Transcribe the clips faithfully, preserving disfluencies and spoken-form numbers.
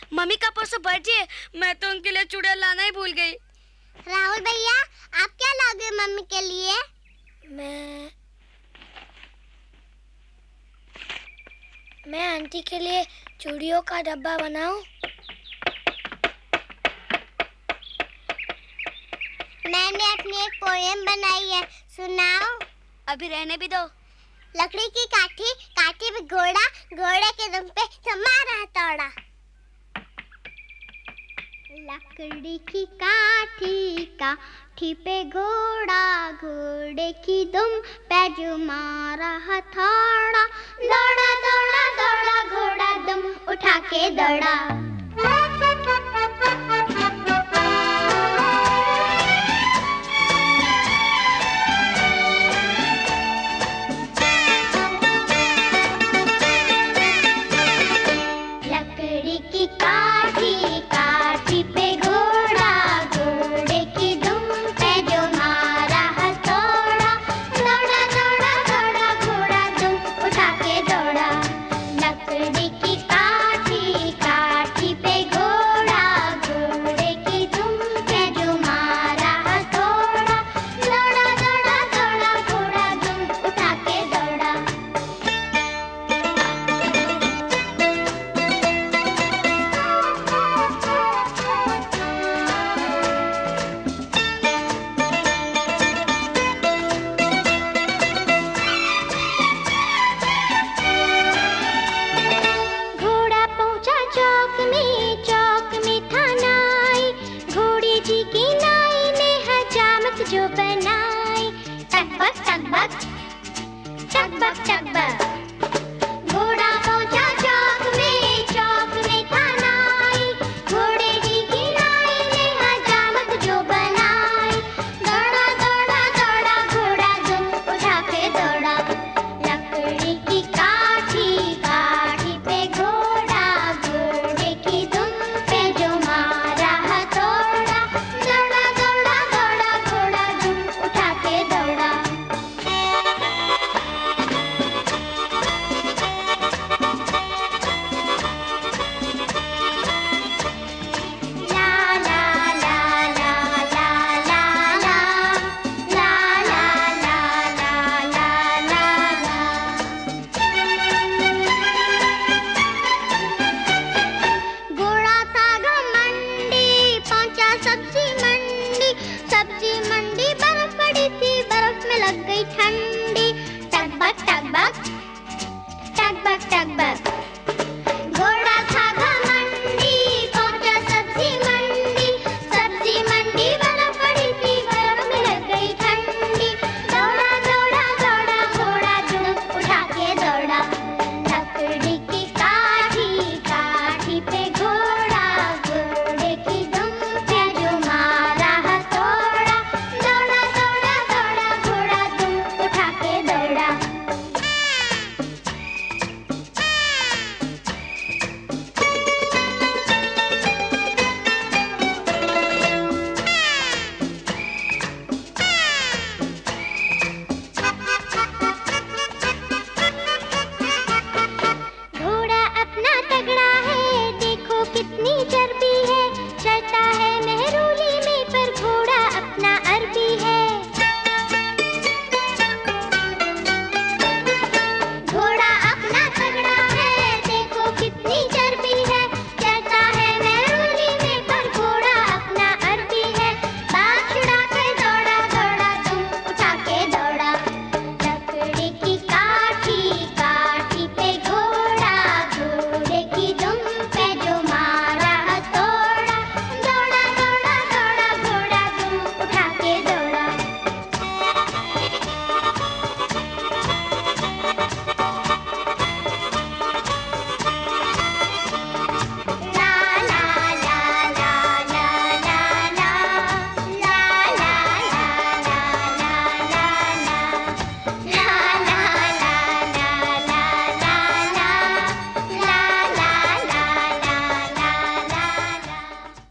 Mummy का परसों birthday है, मैं तो उनके लिए चूड़ियां लाना ही भूल गई। राहुल भैया, आप क्या लाओगे मम्मी के लिए? मैं मैं आंटी के लिए चूड़ियों का डब्बा बनाऊं? मैंने अपनी एक पोएम बनाई है, सुनाओ? अभी रहने भी दो। लकड़ी की काठी, काठी पे घोड़ा, घोड़े के दुम पे तुम्हारा हथौड़ा। लकड़ी की काठी, काठी पे घोड़ा, घोड़े की दुम पे तुम्हारा हथौड़ा। दौड़ा दौड़ा दौड़ा घोड़ा दुम उठा के दौड़ा। जो बनाई टकबक टकबक टकबक टकबक। घोड़ा पहुंचा चौक में, चौक में था नाई, घोड़े जी की नाई ने हजामत जो बनाई। दौड़ा दौड़ा दौड़ा घोड़ा दुम उठा के दौड़ा। लकड़ी की काठी, काठी पे घोड़ा, घोड़े की दुम पे जो मारा हथौड़ा। दौड़ा दौड़ा दौड़ा घोड़ा दुम उठा के दौड़ा। घोड़ा था घमंडी, पहुंचा सब्जी मंडी, सब्जी मंडी बर्फ पड़ी थी, बर्फ में लग गई ठंडी। टकबक टकबक टकबक टकबक। घोड़ा था घमंडी, पहुंचा सब्जी मंडी, सब्जी मंडी बर्फ पड़ी थी, बर्फ में लग गई ठंडी। दौड़ा दौड़ा दौड़ा घोड़ा दुम उठा के दौड़ा। लकड़ी की काठी, काठी पे घोड़ा, घोड़े की दुम पे जो मारा हथौड़ा। दौड़ा दौड़ा दौड़ा घोड़ा दुम उठा के दौड़ा। घोड़ा अपना तगड़ा है, देखो कितनी चर्बी है, चलता है मेहरूली में पर घोड़ा अपना अरबी है। घोड़ा अपना तगड़ा है, देखो कितनी चर्बी है, चलता है मेहरूली में पर घोड़ा अपना अरबी है। बात छुड़ा कर दौड़ा दौड़ा दुम उठा के दौड़ा। लकड़ी की काठी, काठी पे घोड़ा, घोड़े की दुम पे जो मारा हथौड़ा। दौड़ा दौड़ा दौड़ा घोड़ा दुम उठा के दौड़ा। ला ला ला ला ला ला ला, ला ला ला ला ला ला ला, ला ला ला ला ला ला ला, ला ला ला ला ला ला।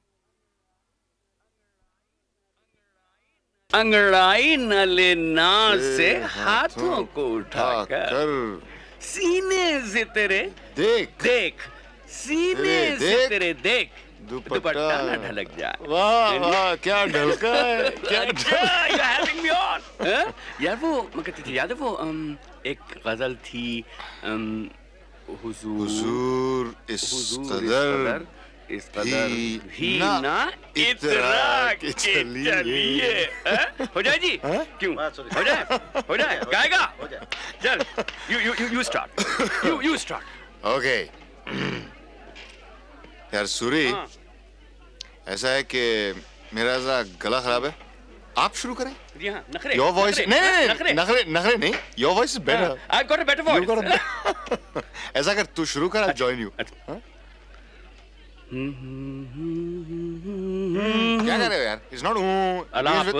अंगड़ाई न लेना से हाथों को उठाकर उठाकर सीने से तेरे देख देख सीने अरे, से देख। तेरे देख दुपट्टा। दुपट्टा न ढलक जाए। वाह वाह क्या ढलका है, क्या अच्छा, you're having me on, हाँ? यार वो मैं कहती थी याद है वो अम, एक गजल थी अम, हुजूर हुजूर इस हुजूर कदर इस कदर भी भी ना ना इतरा के चलिए, हाँ? हो जाए जी हाँ? क्यों हो जाए हो जाए गाएगा चल you you you you start you you start okay यार सूरी हाँ। ऐसा है कि मेरा जरा गला खराब है, आप शुरू करें। जी हाँ नखरे योर वॉइस नखरे, नहीं हाँ, नहीं नखरे नखरे नखरे नहीं, your voice is better. I got a better You got voice a- ऐसा कर तू शुरू कर, आई जॉइन यू। अच्छा। क्या कर रहे हो यार, इट्स नॉट अलाप।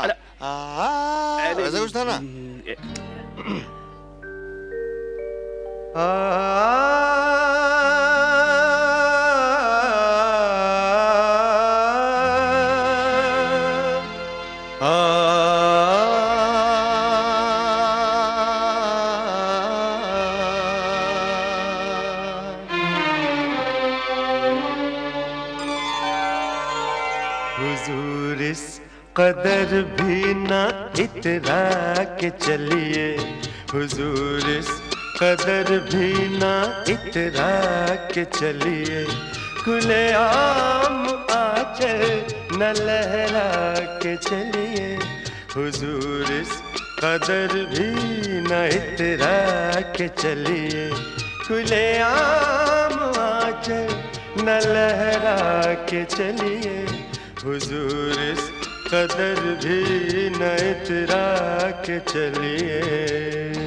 हाँ ऐसा कुछ था ना। हुजूर इस कदर भी ना इतरा के चलिए, हुजूर इस कदर भी ना इतरा के चलिए, खुले आम आंचल न लहरा के चलिए, हुजूर इस कदर भी न इतरा के चलिए, खुले आम आंचल न लहरा के चलिए, हुजूर इस कदर भी न इतरा के चलिए।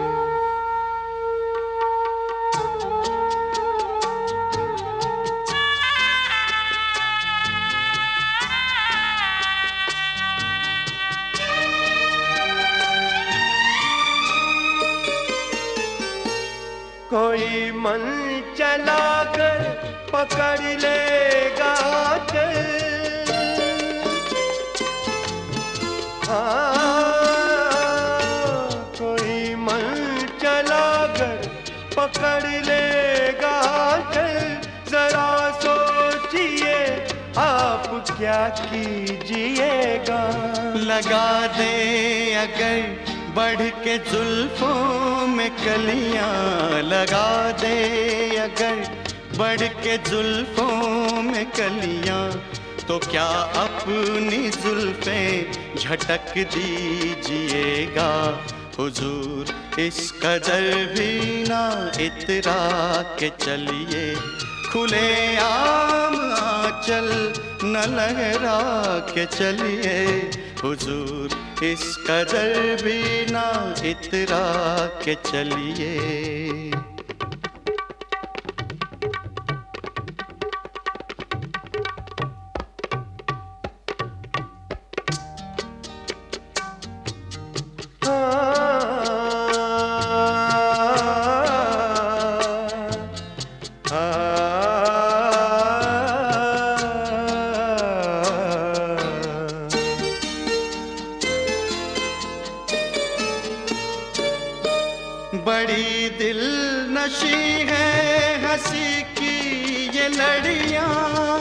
कोई मन चला कर पकड़ लेगा चल, हाँ, कोई मन चला कर पकड़ लेगा चल, जरा सोचिए आप क्या कीजिएगा, लगा दे अगर बढ़ के जुल्फों में कलियां, लगा दे अगर बढ़ के जुल्फों में कलियां, तो क्या अपनी जुल्फें झटक दीजिएगा, हुजूर इस कदर भी ना इतरा के चलिए, खुले आम आंचल न लहरा के चलिए, हुजूर इस कदर भी ना इतरा के चलिए। बड़ी दिल नशी है हंसी की ये लड़ियां,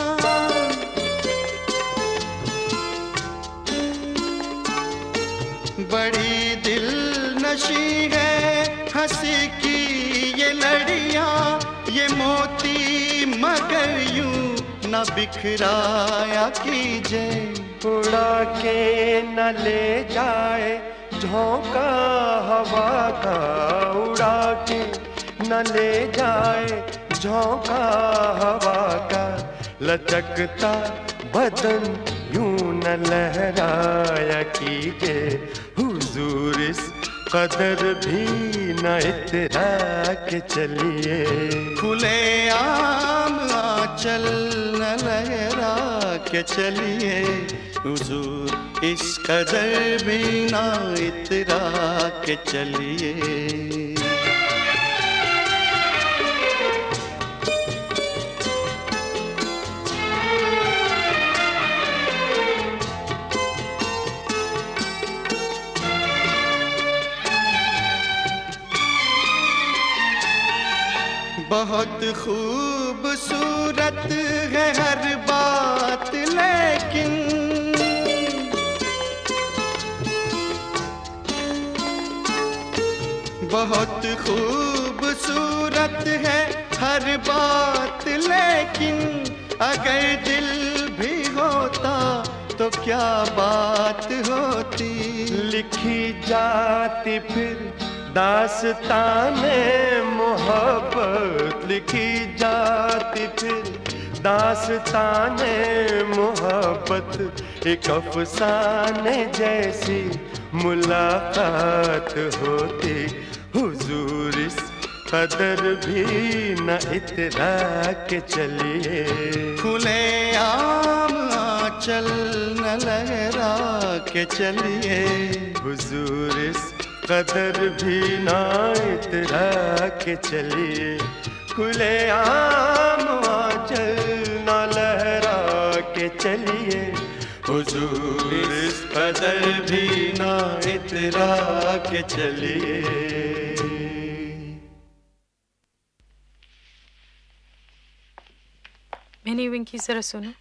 बड़ी दिल नशी है हंसी की ये लड़ियां, ये मोती मगर यूं न बिखराया कीजिए, उड़ा के न ले जाए झोंका हवा का, उड़ा के न ले जाए झोंका हवा का, लचकता बदन यूं न लहराया कीजिए, हुजूर इस कदर भी न इतरा के चलिए, खुले आम आंचल न लहरा के चलिए, हुजूर इस कदर भी ना इतरा के चलिए। बहुत खूबसूरत है हर बात लेकिन बहुत खूबसूरत है हर बात लेकिन अगर दिल भी होता तो क्या बात होती। लिखी जाती फिर दास्ताने मोहब्बत, लिखी जाती फिर दास्ताने मोहब्बत, एक अफसाने जैसी मुलाकात होती। हुजूर इस कदर भी न इतरा के चलिए, खुले आम आंचल न लहरा के चलिए। हुजूर इस कदर भी न इतरा के चलिए, खुले आम आंचल न लहरा के चलिए। हुजूर इस कदर भी न इतरा के चलिए। मैंने विंकी जरा सुनो।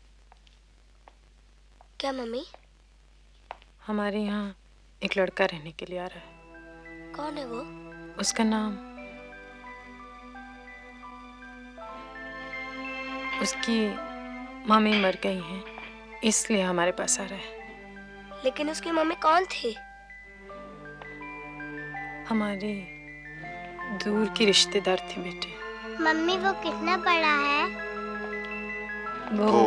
क्या मम्मी? हमारे यहाँ एक लड़का रहने के लिए आ रहा है। कौन है वो? उसका नाम, उसकी मम्मी मर गई हैं, इसलिए हमारे पास आ रहा है। लेकिन उसकी मम्मी कौन थी? हमारी दूर की रिश्तेदार थी बेटे। मम्मी वो कितना बड़ा है? वो, वो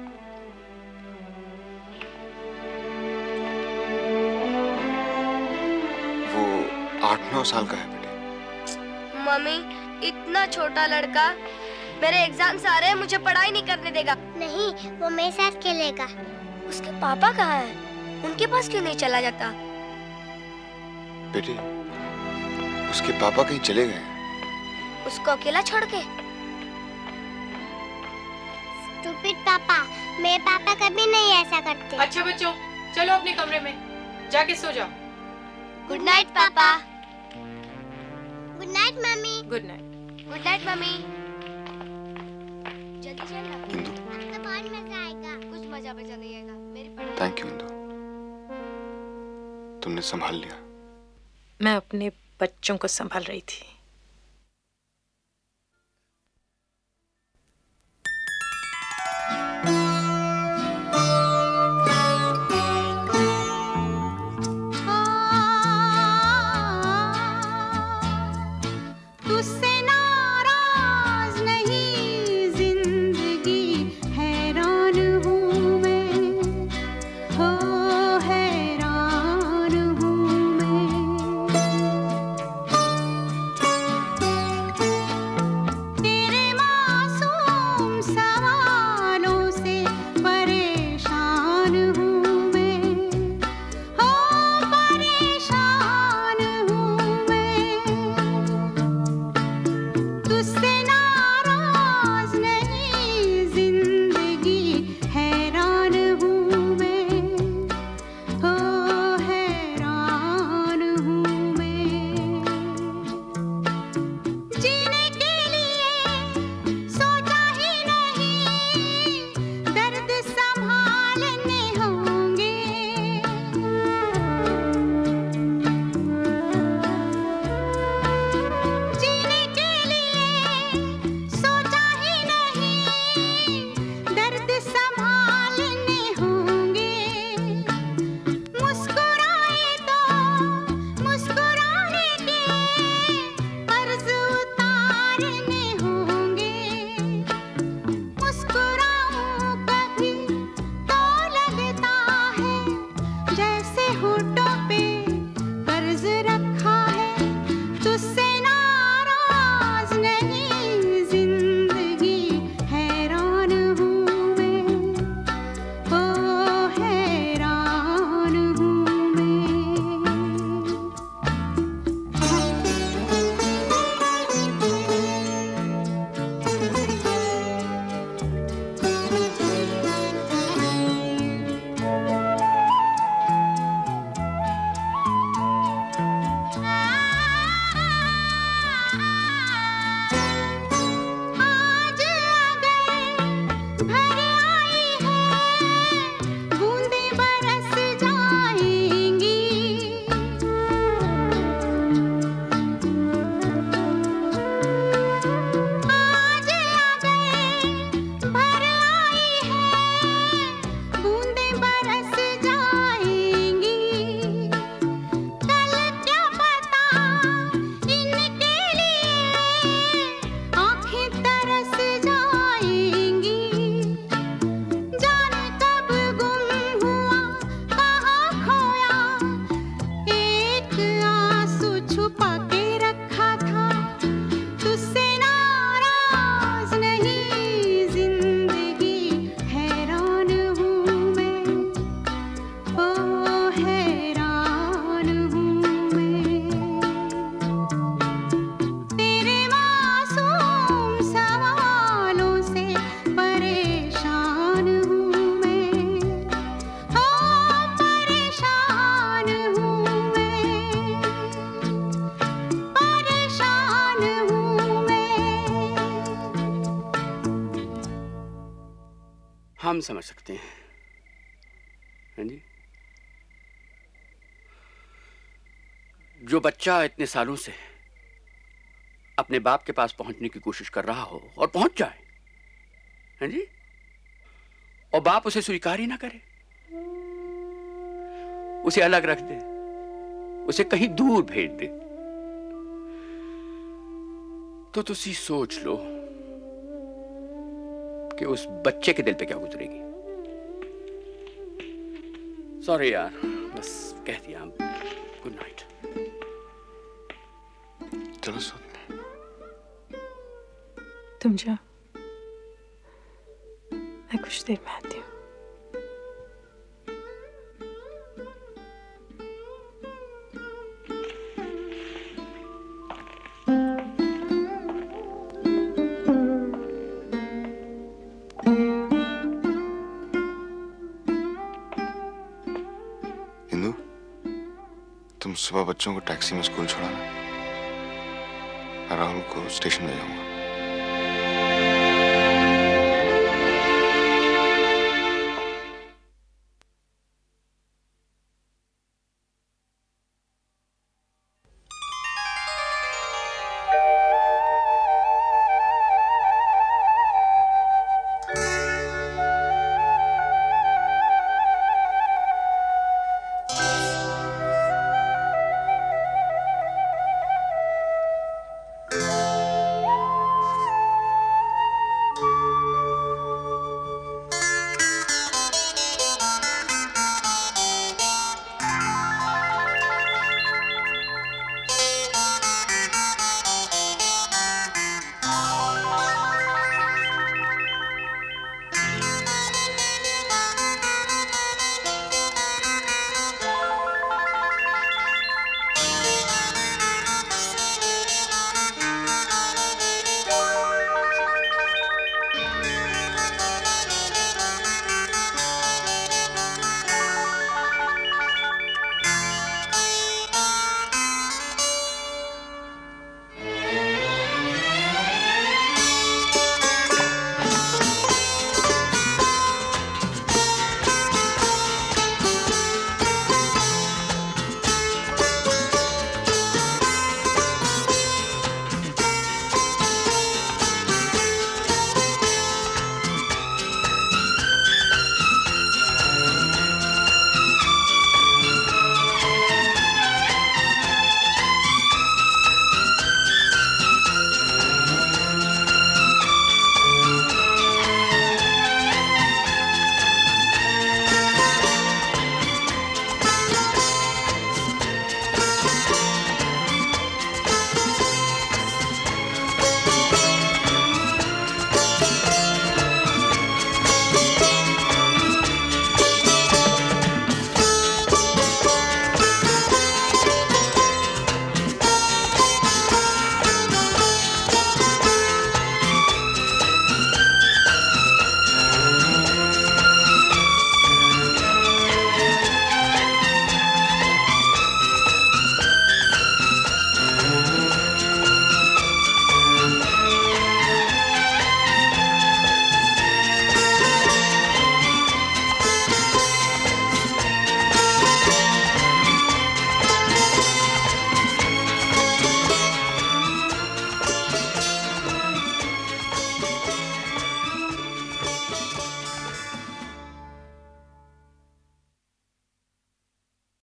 वो आठ नौ साल का है बेटे। मम्मी इतना छोटा लड़का, मेरे एग्जाम्स आ रहे हैं, मुझे पढ़ाई नहीं करने देगा। नहीं, वो मेरे साथ खेलेगा। उसके पापा कहाँ हैं? उनके पास क्यों नहीं चला जाता? बेटे उसके पापा कहीं चले गए हैं। उसको अकेला छोड़ के? स्टूपिड पापा, मेरे पापा कभी नहीं ऐसा करते। अच्छा बच्चों, चलो अपने कमरे में जाके सो जाओ। गुड नाइट पापा। गुड नाइट मम्मी। Good night. गुड नाइट मम्मी। जल्दी चलना, इंदु, अब तो बहुत मजा आएगा। कुछ मजा बचा नहीं आएगा। मेरी पढ़ाई। थैंक यू इंदु, तुमने संभाल लिया। मैं अपने बच्चों को संभाल रही थी। तुझसे नाराज नहीं जिंदगी, हैरान हूँ मैं, हो हैरान हूँ मैं। तेरे मासूम सवालों से परेशान हूँ मैं, हो परेशान हूँ मैं। तुझसे नाराज नहीं जिंदगी, हैरान हूँ मैं, हो हैरान हूँ मैं। जीने के लिए सोचा ही नहीं, दर्द संभालने होंगे। जीने के लिए सोचा ही नहीं, दर्द संभालने होंगे। मुस्कुराए तो मुस्कुराने के कर्ज उतारने होंगे। मुस्कुराऊं कभी तो लगता है जैसे होठों पे कर्ज रखा है। तुझसे नाराज नहीं जिंदगी, हैरान हूँ मैं, हो हैरान हूँ मैं। हम समझ सकते हैं। हाँ जी, जो बच्चा इतने सालों से अपने बाप के पास पहुंचने की कोशिश कर रहा हो और पहुंच जाए, हाँ जी, और बाप उसे स्वीकार ही ना करे, उसे अलग रख दे, उसे कहीं दूर भेज दे, तो तुसी सोच लो कि उस बच्चे के दिल पे क्या गुजरेगी। सॉरी यार, बस कह दिया। Good night. चलो सोते हैं। तुम जाओ, मैं कुछ देर में आती हूँ। इंदु, तुम सुबह बच्चों को टैक्सी में स्कूल छोड़ाना, मैं राहुल को स्टेशन ले जाऊंगा।